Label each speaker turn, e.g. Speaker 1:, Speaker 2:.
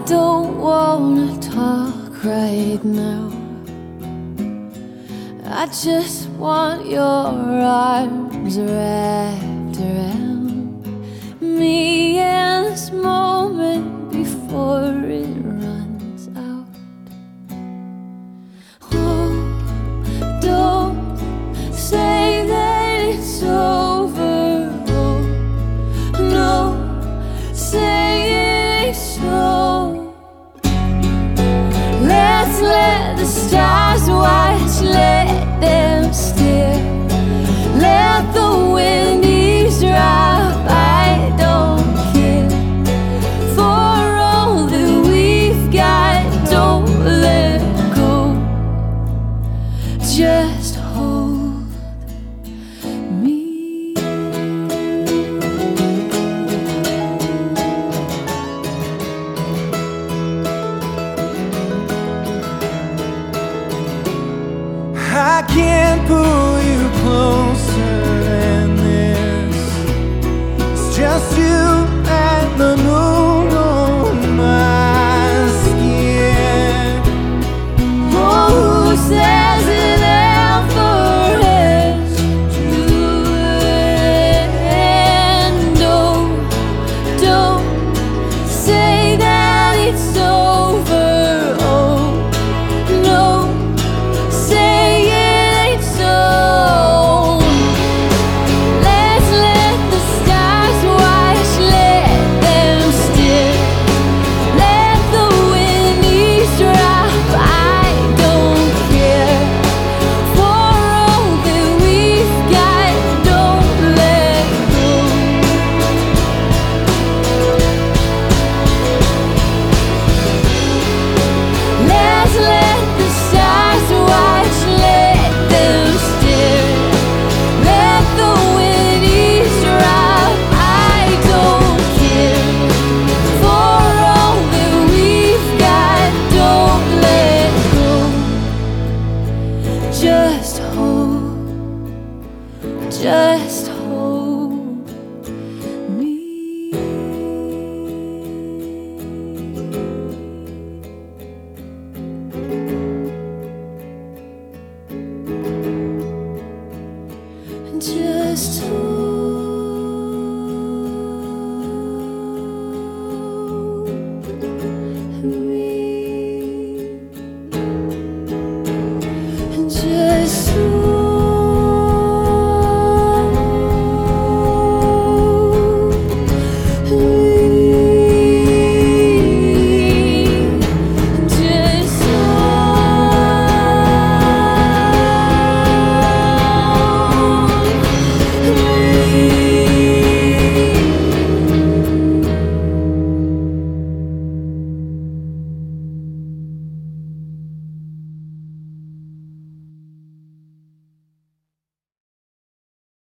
Speaker 1: don't wanna talk right now. I just want your arms wrapped around me in this moment before it runs out. Oh, don't say that it's over. Oh, no, say it ain't so. Let's let the stars watch, let them steer. Let the wind eavesdrop, I don't care. For all that we've got, don't let go. Just hold me.
Speaker 2: I can't pull you closer than this. It's just you and the